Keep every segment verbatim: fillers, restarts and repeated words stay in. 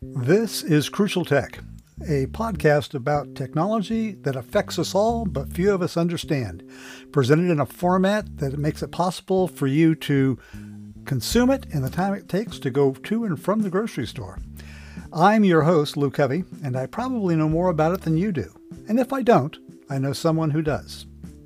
This is Crucial Tech, a podcast about technology that affects us all, but few of us understand, presented in a format that makes it possible for you to consume it in the time it takes to go to and from the grocery store. I'm your host, Lou Covey, and I probably know more about it than you do. And if I don't, I know someone who does.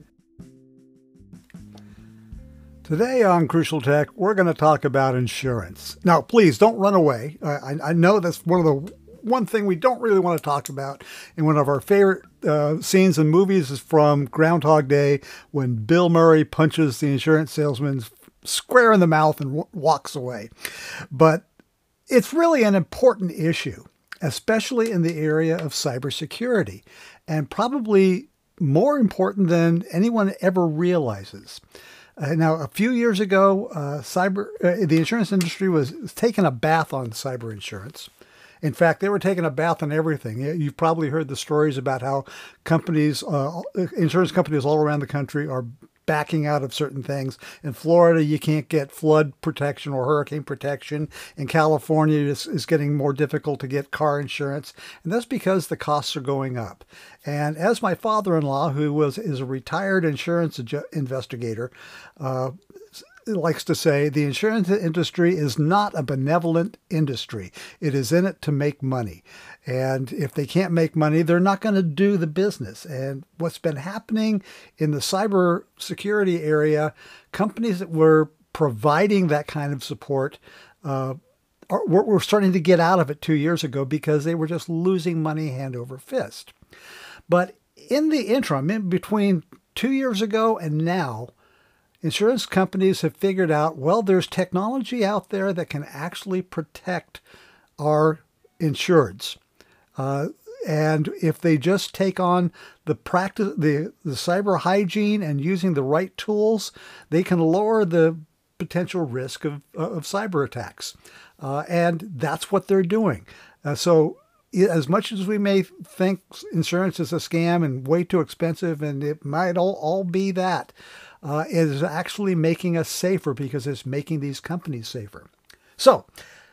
Today on Crucial Tech, we're going to talk about insurance. Now, please don't run away. I, I know that's one of the one thing we don't really want to talk about. And one of our favorite uh, scenes in movies is from Groundhog Day, when Bill Murray punches the insurance salesman square in the mouth and w- walks away. But it's really an important issue, especially in the area of cybersecurity, and probably more important than anyone ever realizes. Uh, now, a few years ago, uh, cyber uh, the insurance industry was taking a bath on cyber insurance. In fact, they were taking a bath on everything. You've probably heard the stories about how companies, uh, insurance companies all around the country are backing out of certain things. In Florida, you can't get flood protection or hurricane protection. In California, it's, it's getting more difficult to get car insurance. And that's because the costs are going up. And as my father-in-law, who was is a retired insurance investigator, uh, likes to say, the insurance industry is not a benevolent industry. It is in it to make money. And if they can't make money, they're not going to do the business. And what's been happening in the cyber security area, companies that were providing that kind of support uh, are, were starting to get out of it two years ago because they were just losing money hand over fist. But in the interim, in between two years ago and now, insurance companies have figured out, well, there's technology out there that can actually protect our insureds. Uh, and if they just take on the practice, the, the cyber hygiene and using the right tools, they can lower the potential risk of, of cyber attacks. Uh, and that's what they're doing. Uh, so as much as we may think insurance is a scam and way too expensive, and it might all, all be that, uh, it is actually making us safer because it's making these companies safer. So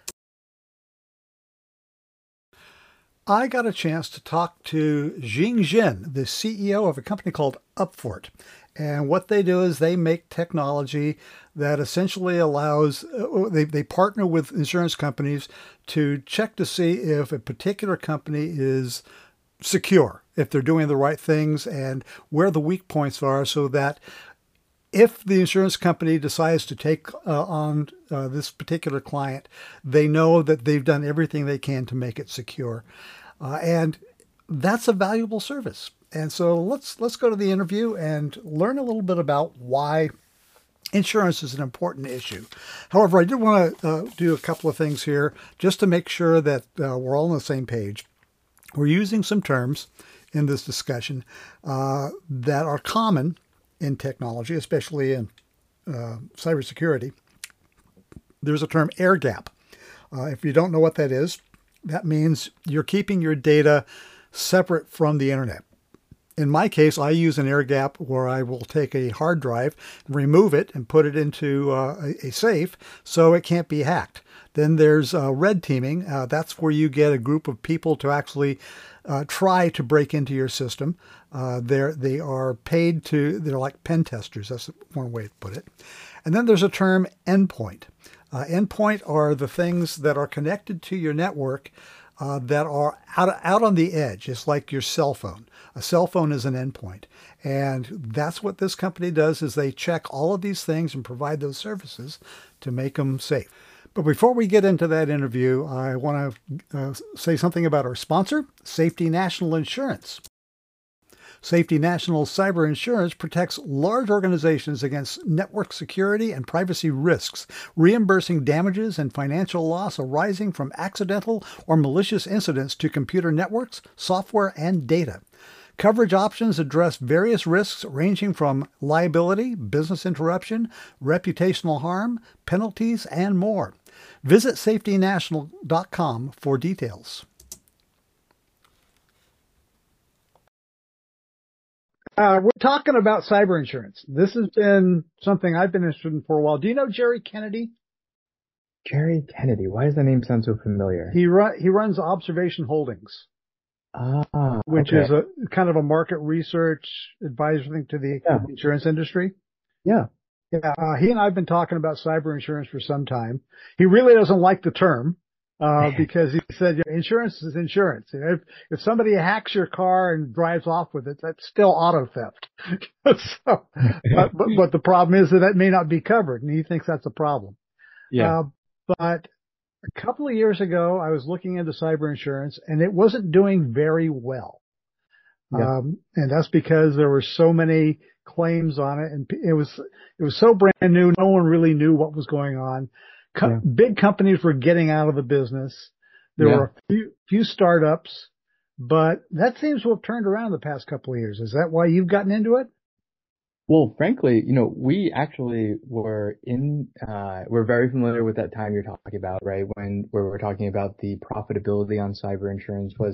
I got a chance to talk to Jing Jin, the C E O of a company called Upfort. And what they do is they make technology that essentially allows, uh, they, they partner with insurance companies to check to see if a particular company is secure, if they're doing the right things and where the weak points are, so that if the insurance company decides to take uh, on uh, this particular client, they know that they've done everything they can to make it secure. Uh, and that's a valuable service. And so let's let's go to the interview and learn a little bit about why insurance is an important issue. However, I did want to uh, do a couple of things here just to make sure that uh, we're all on the same page. We're using some terms in this discussion uh, that are common in technology, especially in uh, cybersecurity. There's a term air gap. Uh, if you don't know what that is, that means you're keeping your data separate from the internet. In my case, I use an air gap where I will take a hard drive, remove it, and put it into uh, a, a safe so it can't be hacked. Then there's uh, red teaming. Uh, that's where you get a group of people to actually uh, try to break into your system. Uh, they're, they are paid to, they're like pen testers. That's one way to put it. And then there's a term endpoint. Uh, endpoint are the things that are connected to your network uh, that are out, out on the edge. It's like your cell phone. A cell phone is an endpoint. And that's what this company does, is they check all of these things and provide those services to make them safe. But before we get into that interview, I want to uh, say something about our sponsor, Safety National Insurance. Safety National Cyber Insurance protects large organizations against network security and privacy risks, reimbursing damages and financial loss arising from accidental or malicious incidents to computer networks, software, and data. Coverage options address various risks ranging from liability, business interruption, reputational harm, penalties, and more. Visit safety national dot com for details. Uh, we're talking about cyber insurance. This has been something I've been interested in for a while. Do you know Jerry Kennedy? Jerry Kennedy. Why does that name sound so familiar? He run, he runs Observation Holdings, Ah, which okay. is a kind of a market research advisor thing to the Yeah, insurance industry. yeah. Yeah, uh, he and I have been talking about cyber insurance for some time. He really doesn't like the term uh, because he said you know, insurance is insurance. You know, if if somebody hacks your car and drives off with it, that's still auto theft. so, but, but but the problem is that that may not be covered, and he thinks that's a problem. Yeah, Uh, but a couple of years ago, I was looking into cyber insurance, and it wasn't doing very well. yeah, Um, and that's because there were so many claims on it, and it was it was so brand new. No one really knew what was going on. Co- yeah, big companies were getting out of the business. There yeah. were a few, few startups, but that seems to have turned around the past couple of years. Is that why you've gotten into it? Well, frankly, you know, we actually were in, uh, we're very familiar with that time you're talking about, right? When where we're talking about the profitability on cyber insurance was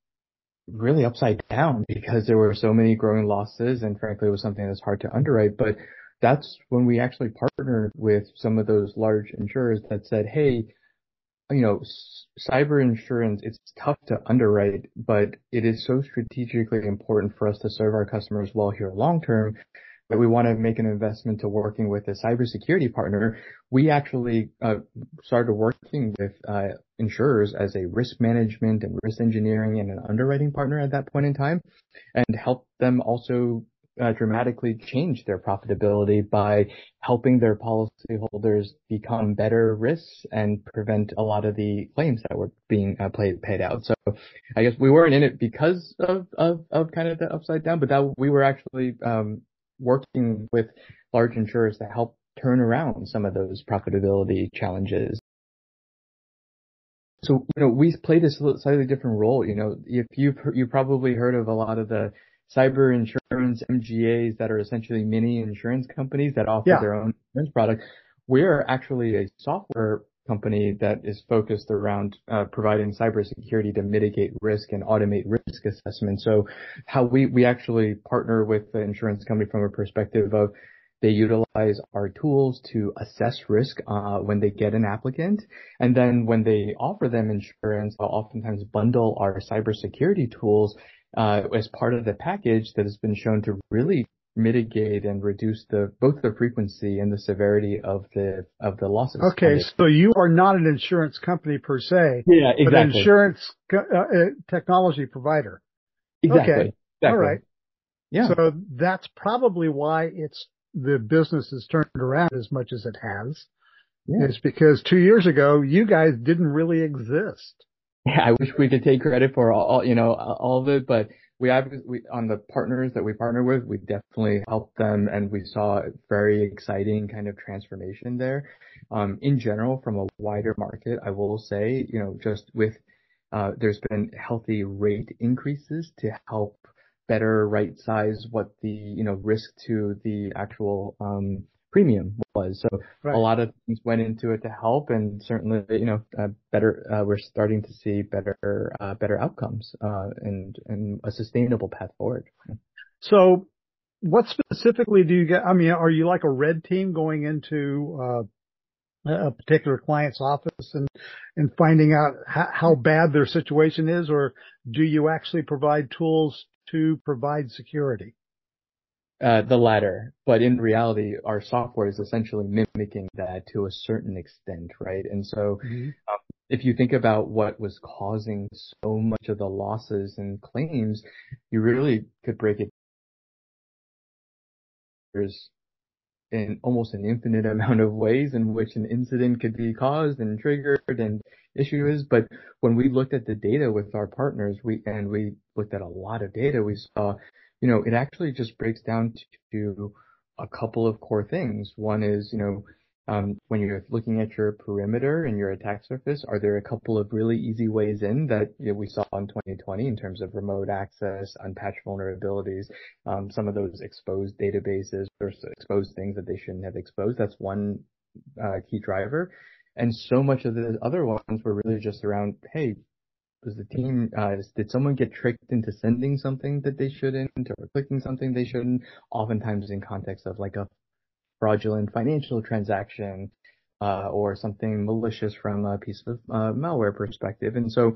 really upside down because there were so many growing losses, and frankly, it was something that's hard to underwrite. But that's when we actually partnered with some of those large insurers that said, hey, you know, cyber insurance, it's tough to underwrite, but it is so strategically important for us to serve our customers well here long term that we want to make an investment to working with a cybersecurity partner. We actually uh, started working with uh, insurers as a risk management and risk engineering and an underwriting partner at that point in time, and help them also uh, dramatically change their profitability by helping their policyholders become better risks and prevent a lot of the claims that were being uh, paid paid out. So I guess we weren't in it because of of, of kind of the upside down, but that we were actually um, working with large insurers to help turn around some of those profitability challenges. So, you know, we played a slightly different role. You know, if you've you probably heard of a lot of the cyber insurance M G As that are essentially mini insurance companies that offer Yeah. their own insurance product. We're actually a software company that is focused around uh, providing cybersecurity to mitigate risk and automate risk assessment. So how we, we actually partner with the insurance company from a perspective of they utilize our tools to assess risk uh, when they get an applicant. And then when they offer them insurance, they'll oftentimes bundle our cybersecurity tools uh, as part of the package that has been shown to really mitigate and reduce the both the frequency and the severity of the of the losses on Okay. the. So you are not an insurance company per se, Yeah, but an exactly. insurance co- uh, uh, technology provider. Okay. Exactly. All Exactly. right. Yeah. So that's probably why it's the business has turned around as much as it has. Yeah. It's because two years ago, you guys didn't really exist. Yeah, I wish we could take credit for all, you know, all of it, but we have, we, on the partners that we partner with, we definitely helped them and we saw a very exciting kind of transformation there. Um, in general, from a wider market, I will say, you know, just with, uh, there's been healthy rate increases to help better right size what the, you know, risk to the actual, um, premium was. So a Right. lot of things went into it to help, and certainly, you know, uh, better. Uh, we're starting to see better, uh, better outcomes, uh, and and a sustainable path forward. So what specifically do you get? I mean, are you like a red team going into uh, a particular client's office and and finding out how, how bad their situation is, or do you actually provide tools to provide security? Uh, the latter, but in reality, our software is essentially mimicking that to a certain extent, right? And so, Mhm. um, if you think about what was causing so much of the losses and claims, you really could break it. There's in almost an infinite amount of ways in which an incident could be caused and triggered and issues. But when we looked at the data with our partners, we and we looked at a lot of data, we saw, you know, it actually just breaks down to a couple of core things. One is, you know, um, when you're looking at your perimeter and your attack surface, are there a couple of really easy ways in that, you know, we saw in twenty twenty in terms of remote access, unpatched vulnerabilities, um, some of those exposed databases or exposed things that they shouldn't have exposed. That's one uh, key driver. And so much of the other ones were really just around, hey, was the team, uh, did someone get tricked into sending something that they shouldn't or clicking something they shouldn't? Oftentimes in context of like a fraudulent financial transaction, uh, or something malicious from a piece of uh, malware perspective. And so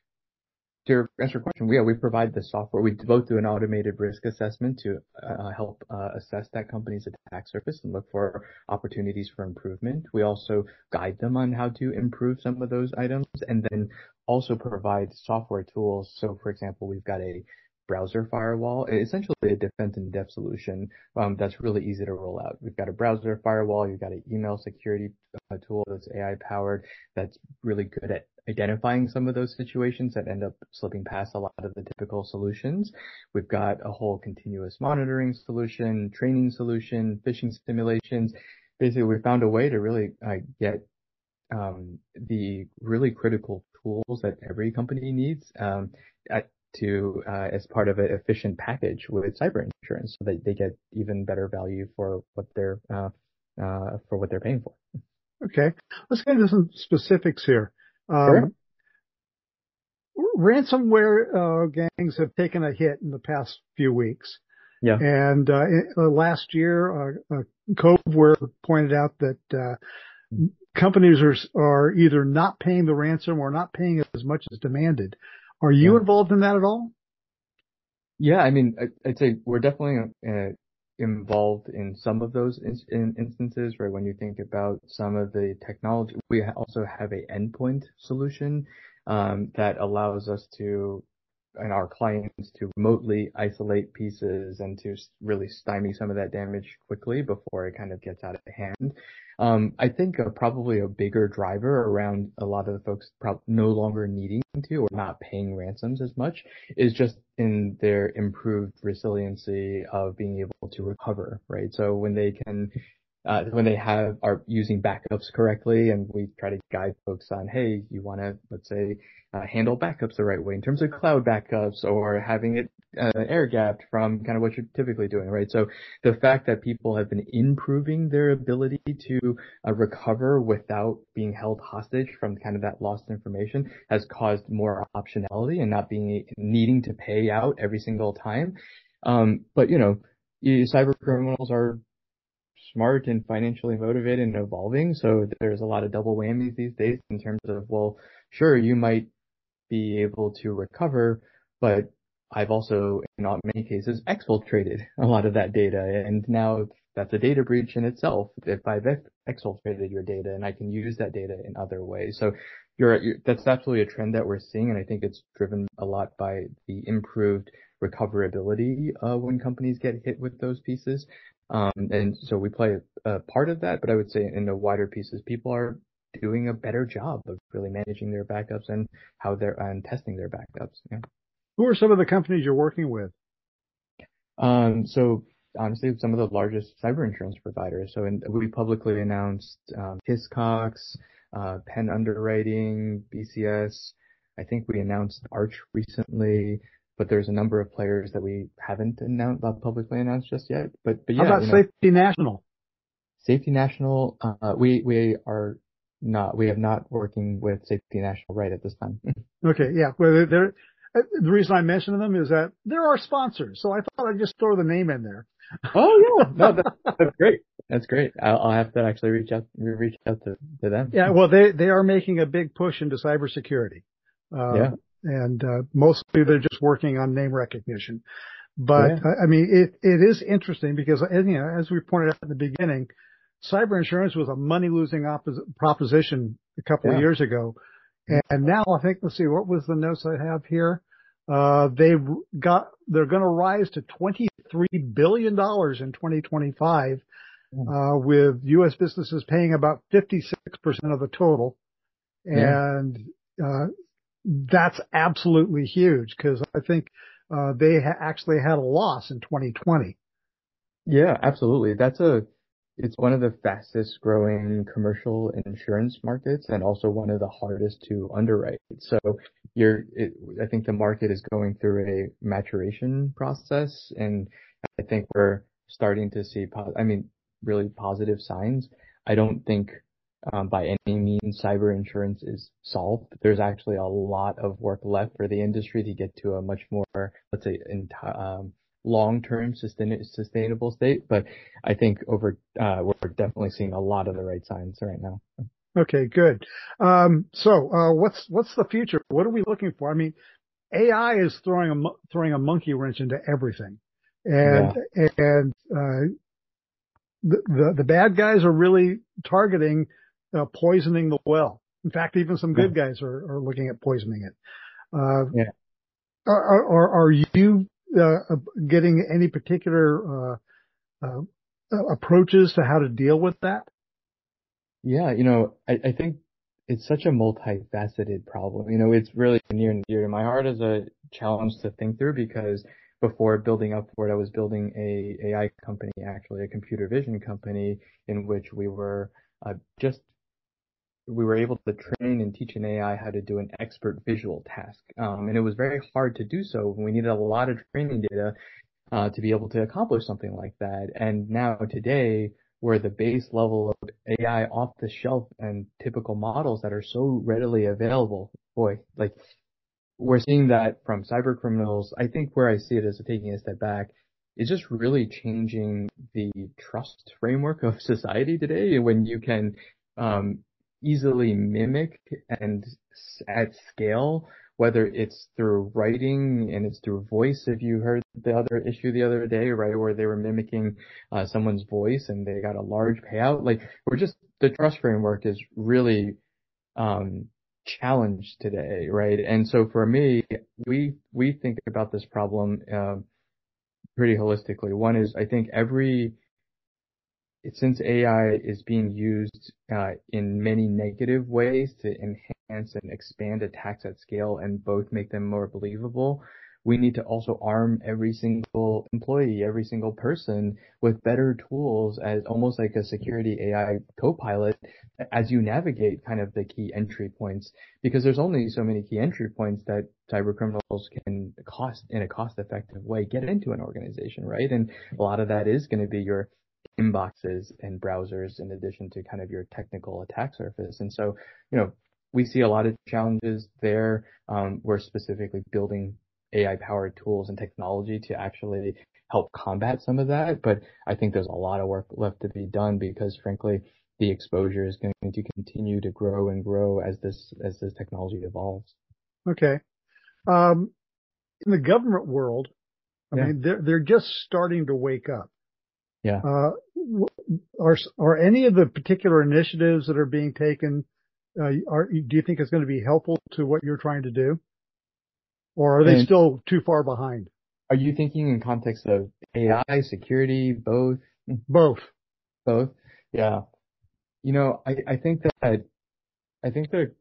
to answer your question, yeah, we provide the software. We both do an automated risk assessment to uh, help uh, assess that company's attack surface and look for opportunities for improvement. We also guide them on how to improve some of those items, and then also provide software tools. So, for example, we've got a browser firewall, essentially a defense in depth solution um, that's really easy to roll out. We've got a browser firewall, you've got an email security uh, tool that's A I powered, that's really good at identifying some of those situations that end up slipping past a lot of the typical solutions. We've got a whole continuous monitoring solution, training solution, phishing simulations. Basically, we found a way to really uh, get um, the really critical tools that every company needs um, at, to uh, as part of an efficient package with cyber insurance, so that they get even better value for what they're uh, uh, for what they're paying for. Okay, let's get into some specifics here. Sure. Um, ransomware uh, gangs have taken a hit in the past few weeks. Yeah. And uh, uh, last year, uh, uh, Coveware pointed out that uh, companies are are either not paying the ransom or not paying as much as demanded. Are you Yeah. involved in that at all? Yeah, I mean, I- I'd say we're definitely uh, involved in some of those in, in instances, right? When you think about some of the technology, we ha- also have a endpoint solution um, that allows us to, and our clients to remotely isolate pieces and to s- really stymie some of that damage quickly before it kind of gets out of hand. Um, I think uh, probably a bigger driver around a lot of the folks prob- no longer needing to or not paying ransoms as much is just in their improved resiliency of being able to recover, right? So when they can, uh, when they have, are using backups correctly, and we try to guide folks on, hey, you want to, let's say, uh, handle backups the right way in terms of cloud backups or having it uh, air gapped from kind of what you're typically doing, right? So the fact that people have been improving their ability to uh, recover without being held hostage from kind of that lost information has caused more optionality and not being needing to pay out every single time. Um, but you know, cyber criminals are smart and financially motivated and evolving, so there's a lot of double whammies these days in terms of, well, sure, you might be able to recover, but I've also, in not many cases, exfiltrated a lot of that data, and now that's a data breach in itself. If I've ex- exfiltrated your data, and I can use that data in other ways, so you're, you're that's absolutely a trend that we're seeing, and I think it's driven a lot by the improved recoverability uh, when companies get hit with those pieces. Um, and so we play a, a part of that, but I would say in the wider pieces, people are doing a better job of really managing their backups and how they're and testing their backups. Yeah. Who are some of the companies you're working with? Um, so honestly, some of the largest cyber insurance providers. So in, we publicly announced um, Hiscox, uh, Penn Underwriting, B C S. I think we announced Arch recently, but there's a number of players that we haven't announced, uh, publicly announced just yet. But but How yeah, about you know, Safety National? Safety National, uh, we we are not, we have not working with Safety National right at this time. Okay, yeah. Well, they're, they're, uh, the reason I mention them is that they're our sponsors, so I thought I'd just throw the name in there. Oh yeah, no, that, that's great. That's great. I'll, I'll have to actually reach out, reach out to, to them. Yeah, well, they they are making a big push into cybersecurity, uh, Yeah, and uh, mostly they're just working on name recognition. But yeah, I I mean, it it is interesting because, and, you know, as we pointed out at the beginning, cyber insurance was a money losing oppos- proposition a couple of yeah. years ago, and now I think, let's see, what was the notes I have here? Uh, they've got they're going to rise to twenty-three billion dollars in twenty twenty-five. Uh, with U S businesses paying about fifty-six percent of the total. Yeah, And, uh, that's absolutely huge because I think, uh, they ha- actually had a loss in twenty twenty. yeah, absolutely. That's a, it's one of the fastest growing commercial insurance markets and also one of the hardest to underwrite. So you're, it, I think the market is going through a maturation process, and I think we're starting to see, po- I mean, really positive signs. I don't think um, by any means cyber insurance is solved. There's actually a lot of work left for the industry to get to a much more, let's say, enti- um, long-term sustain- sustainable state. But I think over, uh, we're definitely seeing a lot of the right signs right now. Okay, good. Um, so, uh, what's, what's the future? What are we looking for? I mean, A I is throwing a, mo- throwing a monkey wrench into everything. And, Yeah. and, uh, the, the, the bad guys are really targeting, uh, poisoning the well. In fact, even some Yeah. good guys are, are looking at poisoning it. Uh, Yeah. are, are, are you, uh, getting any particular, uh, uh, approaches to how to deal with that? Yeah, you know, I, I think it's such a multifaceted problem. You know, it's really near and dear to my heart as a challenge to think through because before building Upward, I was building a AI company, actually a computer vision company in which we were uh, just we were able to train and teach an A I how to do an expert visual task. Um, and it was very hard to do so. We needed a lot of training data uh, to be able to accomplish something like that. And now today, we're the base level of A I off the shelf and typical models that are so readily available. Boy, like we're seeing that from cyber criminals. I think where I see it as taking a step back is just really changing the trust framework of society today when you can um, easily mimic and s- at scale, whether it's through writing and it's through voice. If you heard the other issue the other day, right, where they were mimicking uh, someone's voice and they got a large payout, like we're just the trust framework is really um, challenge today, right? And so for me, we we think about this problem uh, pretty holistically. One is I think every since A I is being used uh, in many negative ways to enhance and expand attacks at scale and both make them more believable, we need to also arm every single employee, every single person with better tools as almost like a security A I co-pilot as you navigate kind of the key entry points, because there's only so many key entry points that cyber criminals can cost in a cost effective way get into an organization, right? And a lot of that is going to be your inboxes and browsers in addition to kind of your technical attack surface. And so, you know, we see a lot of challenges there. Um, we're specifically building A I powered tools and technology to actually help combat some of that. But I think there's a lot of work left to be done because frankly, the exposure is going to continue to grow and grow as this, as this technology evolves. Okay. Um, in the government world, I Yeah. mean, they're, they're just starting to wake up. Yeah. Uh, are, are any of the particular initiatives that are being taken, uh, are, do you think it's going to be helpful to what you're trying to do? Or are they And still too far behind? are you thinking in context of A I, security, both? Both. Both? Yeah. You know, I, I think that I think that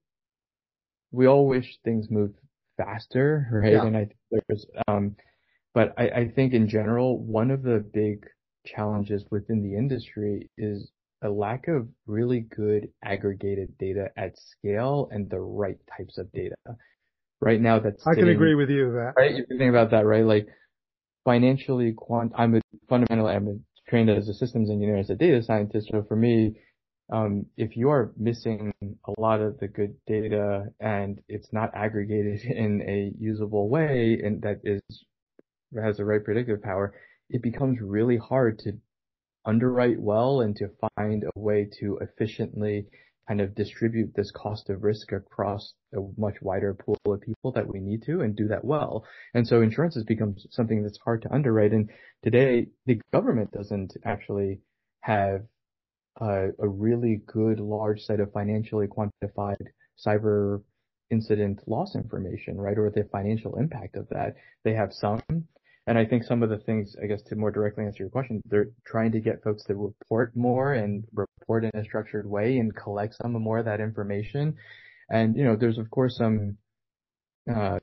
we all wish things moved faster, right? Yeah. And I think there's um but I, I think in general, one of the big challenges within the industry is a lack of really good aggregated data at scale and the right types of data. Right now that's I can sitting agree with you that. right, you can think about that, right? Like financially quant I'm a fundamentally I'm a, trained as a systems engineer, as a data scientist. So for me, um, if you are missing a lot of the good data and it's not aggregated in a usable way and that is has the right predictive power, it becomes really hard to underwrite well and to find a way to efficiently kind of distribute this cost of risk across a much wider pool of people that we need to and do that well. And so insurance has become something that's hard to underwrite. And today the government doesn't actually have a, a really good large set of financially quantified cyber incident loss information, right? Or the financial impact of that. They have some. And I think some of the things, I guess, to more directly answer your question, they're trying to get folks to report more and report in a structured way and collect some more of that information. And, you know, there's of course some, uh,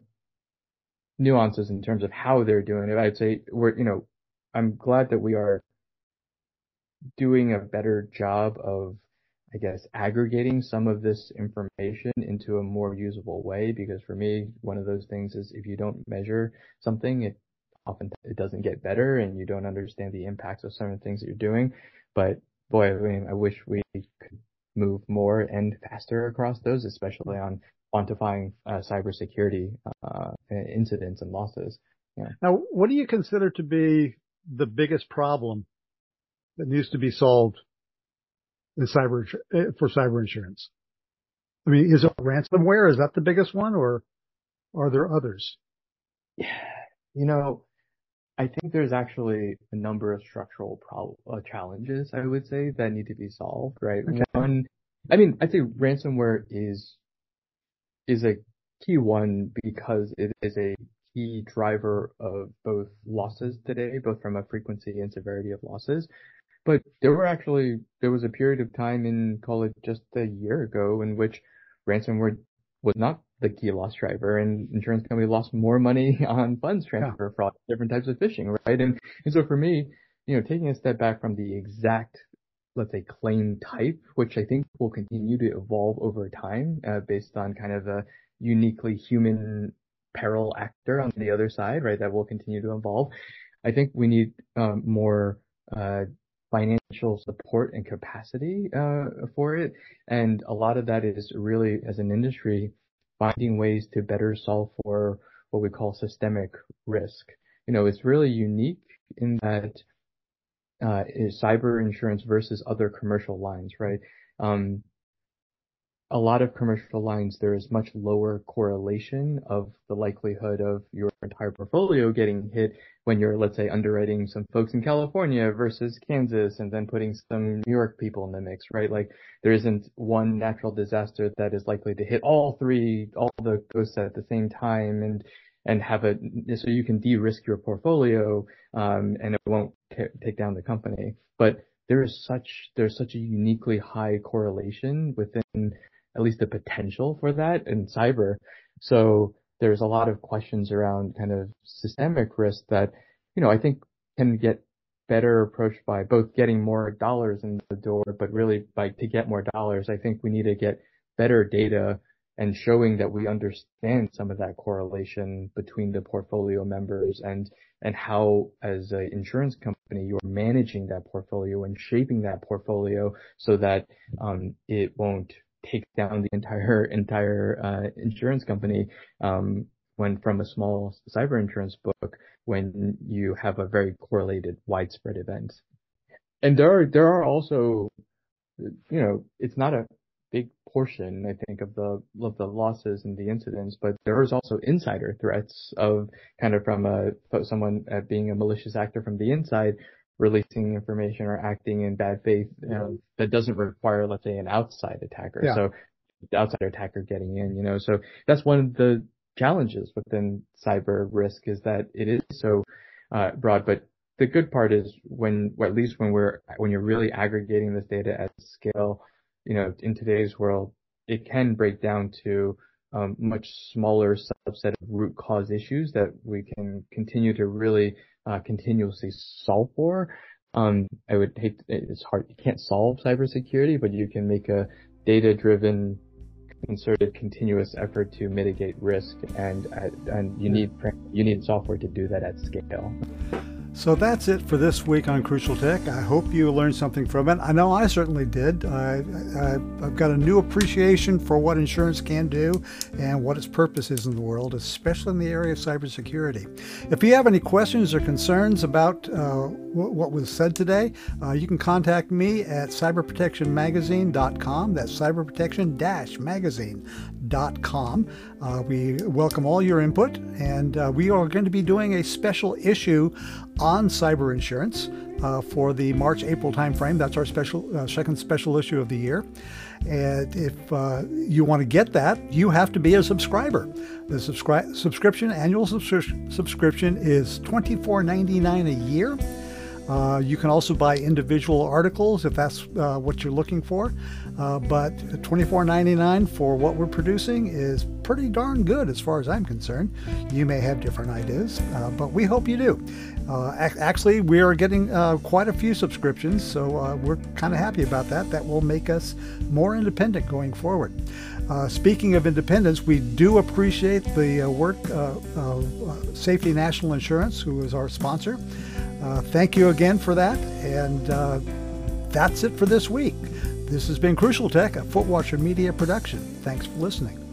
nuances in terms of how they're doing it. I'd say we're, you know, I'm glad that we are doing a better job of, I guess, aggregating some of this information into a more usable way. Because for me, one of those things is if you don't measure something, it often it doesn't get better and you don't understand the impacts of some of the things that you're doing. But boy, I mean, I wish we could move more and faster across those, especially on quantifying uh, cybersecurity uh, incidents and losses. Yeah. Now, what do you consider to be the biggest problem that needs to be solved in cyber for cyber insurance? I mean, is it ransomware? Is that the biggest one, or are there others? Yeah. You know, I think there's actually a number of structural prob- uh, challenges, I would say, that need to be solved, right? Okay. One, I mean, I'd say ransomware is is a key one because it is a key driver of both losses today, both from a frequency and severity of losses. But there were actually, there was a period of time in, call it just a year ago, in which ransomware was not the key loss driver, and insurance companies lost more money on funds transfer yeah. fraud, different types of phishing, right? And, and so for me, you know, taking a step back from the exact, let's say, claim type, which I think will continue to evolve over time, uh, based on kind of a uniquely human peril actor on the other side, right? That will continue to evolve. I think we need um, more uh, financial support and capacity uh, for it, and a lot of that is really, as an industry, finding ways to better solve for what we call systemic risk. You know, it's really unique in that uh, is cyber insurance versus other commercial lines, right? Um, a lot of commercial lines, there is much lower correlation of the likelihood of your entire portfolio getting hit when you're, let's say, underwriting some folks in California versus Kansas and then putting some New York people in the mix, right? Like there isn't one natural disaster that is likely to hit all three, all the coasts at the same time and, and have a, so you can de-risk your portfolio, um, and it won't t- take down the company. But there is such, there's such a uniquely high correlation within at least the potential for that in cyber. So there's a lot of questions around kind of systemic risk that, you know, I think can get better approached by both getting more dollars in the door, but really by to get more dollars, I think we need to get better data and showing that we understand some of that correlation between the portfolio members and, and how as an insurance company you're managing that portfolio and shaping that portfolio so that, um, it won't take down the entire entire uh, insurance company um, when from a small cyber insurance book when you have a very correlated widespread event. And there are there are also, you know, it's not a big portion, I think, of the of the losses and the incidents, but there is also insider threats of kind of from a someone uh, being a malicious actor from the inside, releasing information or acting in bad faith, you know, that doesn't require, let's say, an outside attacker. Yeah. So the outside attacker getting in, you know, so that's one of the challenges within cyber risk is that it is so uh, broad. But the good part is when, or at least when we're, when you're really aggregating this data at scale, you know, in today's world, it can break down to um, much smaller subset of root cause issues that we can continue to really uh, continuously solve for. Um, I would hate, it's hard, you can't solve cybersecurity, but you can make a data-driven, concerted, continuous effort to mitigate risk, and and you need you need software to do that at scale. So that's it for this week on Crucial Tech. I hope you learned something from it. I know I certainly did. I, I, I've got a new appreciation for what insurance can do and what its purpose is in the world, especially in the area of cybersecurity. If you have any questions or concerns about uh, w- what was said today, uh, you can contact me at cyber protection magazine dot com. That's cyber protection magazine dot com. Uh, we welcome all your input, and uh, we are going to be doing a special issue on cyber insurance uh, for the March-April timeframe. That's our special uh, second special issue of the year. And if uh, you want to get that, you have to be a subscriber. The subscri- subscription, annual subscri- subscription is twenty-four ninety-nine a year. Uh, you can also buy individual articles if that's uh, what you're looking for. Uh, but twenty-four ninety-nine for what we're producing is pretty darn good as far as I'm concerned. You may have different ideas, uh, but we hope you do. Uh, ac- actually, we are getting uh, quite a few subscriptions, so uh, we're kind of happy about that. That will make us more independent going forward. Uh, speaking of independence, we do appreciate the uh, work uh, of uh, Safety National Insurance, who is our sponsor. Uh, thank you again for that, and uh, that's it for this week. This has been Crucial Tech, a Footwatcher Media production. Thanks for listening.